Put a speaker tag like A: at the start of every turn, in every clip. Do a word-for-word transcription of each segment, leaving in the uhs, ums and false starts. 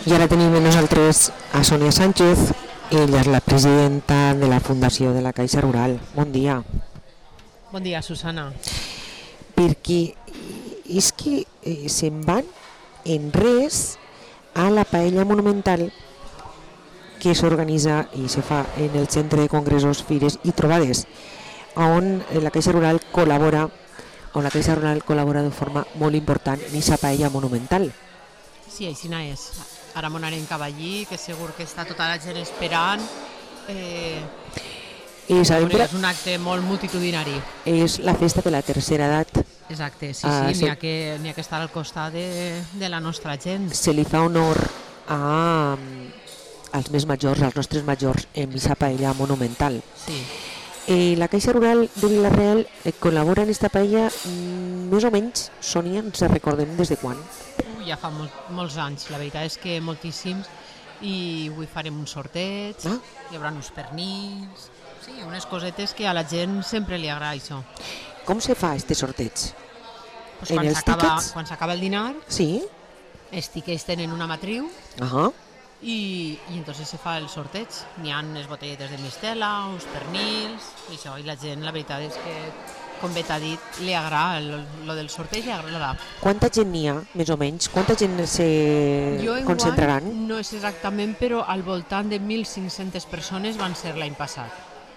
A: I ara tenim amb nosaltres a Sònia Sánchez, ella és la presidenta de la Fundació de la Caixa Rural. Bon dia.
B: Bon dia, Susana.
A: Perquè és que eh, se'n van en res a la paella monumental que s'organitza i se fa en el Centre de Congressos, Fires i Trobades, on la Caixa Rural col·labora, on la Caixa Rural col·labora de forma molt important en aquesta paella monumental.
B: Sí, així és. Ara m'ho anarem cap allí, que segur que està tota la gent esperant. Eh,
A: I sabem que
B: és un acte molt multitudinari.
A: És la festa de la tercera edat.
B: Exacte, sí,
A: Ah,
B: sí,
A: sí.
B: n'hi ha, que, n'hi ha que estar al costat de, de la nostra gent.
A: Se li fa honor a, als més majors, als nostres majors, en aquesta paella monumental.
B: Sí.
A: Eh, la Caixa Rural de Vila-real eh, col·labora en aquesta paella mm, més o menys, Sònia, ens recordem des de quan?
B: Ui, ja fa molt, molts anys, la veritat és que moltíssims, i avui farem un sorteig,
A: Ah.
B: hi haurà uns pernils, sí, unes cosetes que a la gent sempre li agrada això.
A: Com se fa este sorteig?
B: Pues
A: En
B: quan
A: els
B: s'acaba
A: tíquets?
B: quan s'acaba el dinar,
A: Sí?
B: els tiquets tenen una matriu
A: Ahà.
B: i, i entonces se fa el sorteig. N'hi ha unes botelletes de mistela, uns pernils, i això, i la gent, la veritat és que, com bé t'ha dit, li agrada, el, lo del sorteig li agrada.
A: Quanta gent n'hi ha, més o menys? Quanta gent se
B: Jo
A: concentraran?
B: enguany no és exactament, però al voltant de mil cinc-centes persones van ser l'any passat.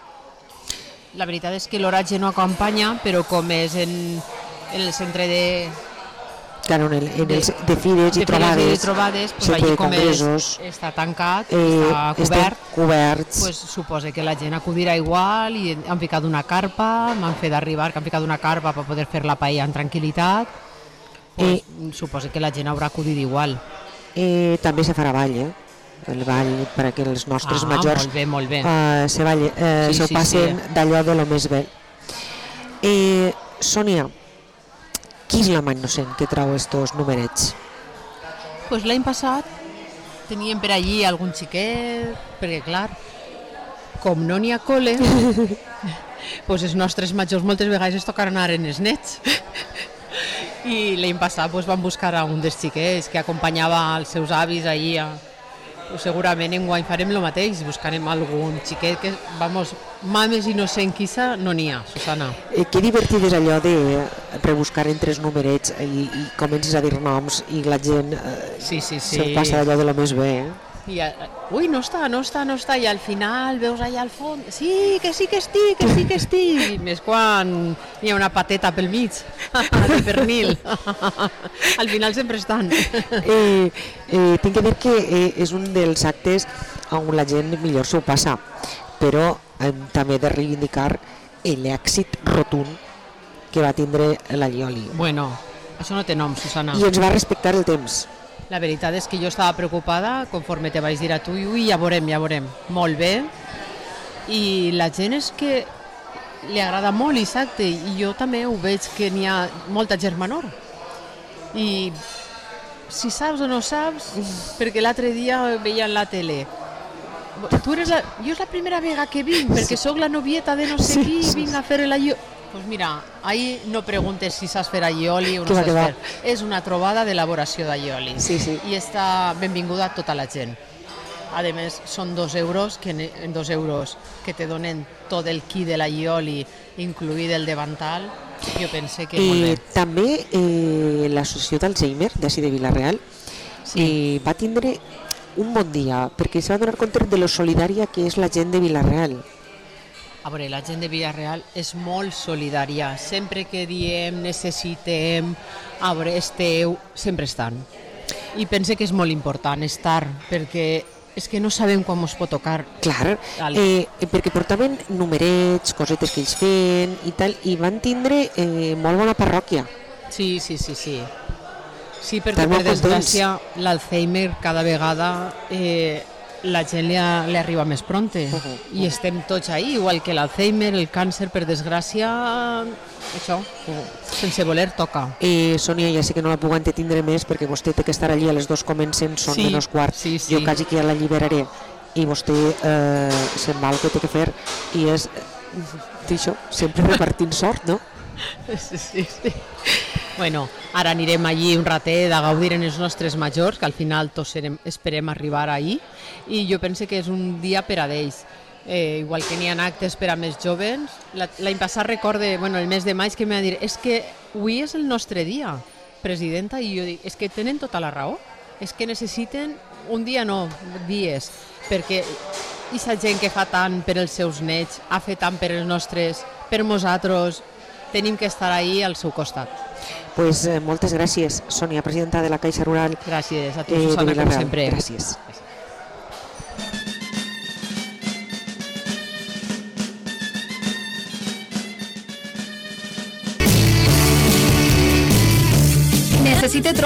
B: La veritat és que l'horatge no acompanya, però com és en, en el centre de,
A: Claro, en, el, en
B: de-
A: els de fires i
B: de fires
A: trobades,
B: i de trobades, pues,
A: centre
B: allí
A: de
B: com és,
A: congressos,
B: està tancat,
A: eh,
B: està
A: estan
B: cobert,
A: coberts.
B: pues, suposa que la gent acudirà igual i han ficat una carpa, m'han fet arribar que han ficat una carpa per poder fer la paella en tranquil·litat, pues, suposa que la gent haurà acudit igual.
A: Eh, també se farà ball, eh? El ball perquè els nostres
B: Ah,
A: majors
B: molt bé, molt bé.
A: eh, se, ball, eh,
B: Sí,
A: se ho
B: sí,
A: passen
B: sí.
A: d'allò de lo més bé. Eh, Sònia, qui és la mà innocent que trau estos numerets?
B: Pues l'any passat teníem per allí algun xiquet, perquè clar, com no n'hi ha col·le, pues els nostres majors moltes vegades es tocaran anar en els nets. I l'any passat pues, van buscar a un dels xiquets que acompanyava els seus avis allí. A... Pues, segurament enguany farem el mateix, buscarem algun xiquet que, vamos, mà més innocent quizá no n'hi ha, Susana.
A: Eh, que divertit és allò de rebuscar entre els numerets i, i comences a dir noms i la gent eh,
B: Sí, sí, sí.
A: se'l passa d'allò de lo més bé. Eh?
B: I, ui, no està, no està, no està, i al final veus allà al fons, sí, que sí que estic, que sí que estic, i més quan hi ha una pateta pel mig, de pernil, al final sempre estan.
A: Eh, eh, tinc que dir que eh, és un dels actes on la gent millor s'ho passa, però eh, també he de reivindicar l'èxit rotund que va tindre la Llioli.
B: Bueno, això no té nom, Susana.
A: I ens va respectar el temps.
B: La veritat és que jo estava preocupada, conforme te vaig dir a tu, i ui, ja veurem, ja veurem. Molt bé. I la gent és que li agrada molt, exacte, i jo també ho veig que n'hi ha molta gent menor. I si saps o no saps, perquè l'altre dia veia en la tele, tu eres la... jo és la primera vegada que vinc, perquè sóc la novieta de no sé
A: Sí,
B: qui,
A: sí,
B: vinc a fer la... Pues mira, ahí no preguntes si saps fer aioli o no
A: Que va,
B: saps
A: que va.
B: fer. És una trobada d'elaboració d'aioli.
A: Sí, sí.
B: I està benvinguda tota la gent. A més, són dos euros que, ne- dos euros que te donen tot el qui de l'aioli, incluït el davantal. Jo pense que molt
A: Eh,
B: bé.
A: també eh, l'associació d'Alzheimer d'ací de Vila-real
B: Sí.
A: eh, va tindre un bon dia perquè se va donar compte de lo solidària que és la gent de Vila-real.
B: A veure, la gent de Villarreal és molt solidària. Sempre que diem, necessitem, a veure, esteu, sempre estan. I pense que és molt important estar, perquè és que no sabem quan ens pot tocar.
A: Clar,
B: Vale.
A: eh, perquè portaven numerets, cosetes que ells feien i tal, i van tindre eh, molt bona parròquia.
B: Sí, sí, sí, sí. Sí, perquè
A: Estan
B: per
A: molt contents.
B: desgràcia l'Alzheimer cada vegada eh, la gent li, a, li arriba més pronte.
A: Uh-huh,
B: I estem tots ahí, igual que l'Alzheimer, el càncer, per desgràcia, això, sense voler toca.
A: Eh, Sònia, ja sé que no la puc entretindre més perquè vostè té que estar allí a les dos comencen, són
B: Sí,
A: menys quart.
B: sí, sí.
A: Jo quasi que ja la alliberaré i vostè eh, se'n va el que té que fer i és, eh, això, sempre repartint sort, no?
B: Sí, sí, sí. Bueno, ara anirem allí un ratet a gaudir en els nostres majors, que al final tots serem, esperem arribar ahir, i jo penso que és un dia per a d'ells. Eh, igual que n'hi ha actes per a més jovens. L'any passat recorde, bueno, el mes de maig, que m'ha dit, és que avui és el nostre dia, presidenta, i jo dic, és que tenen tota la raó, és que necessiten un dia, no, dies, perquè aquesta gent que fa tant per als seus nets, ha fet tant per els nostres, per nosaltres, tenim que estar ahí al seu costat.
A: Pues eh, moltes gràcies, Sònia, presidenta de la Caixa Rural.
B: Gràcies a tu,
A: eh,
B: Susana, com sempre.
A: Gràcies.
C: Necesite trobar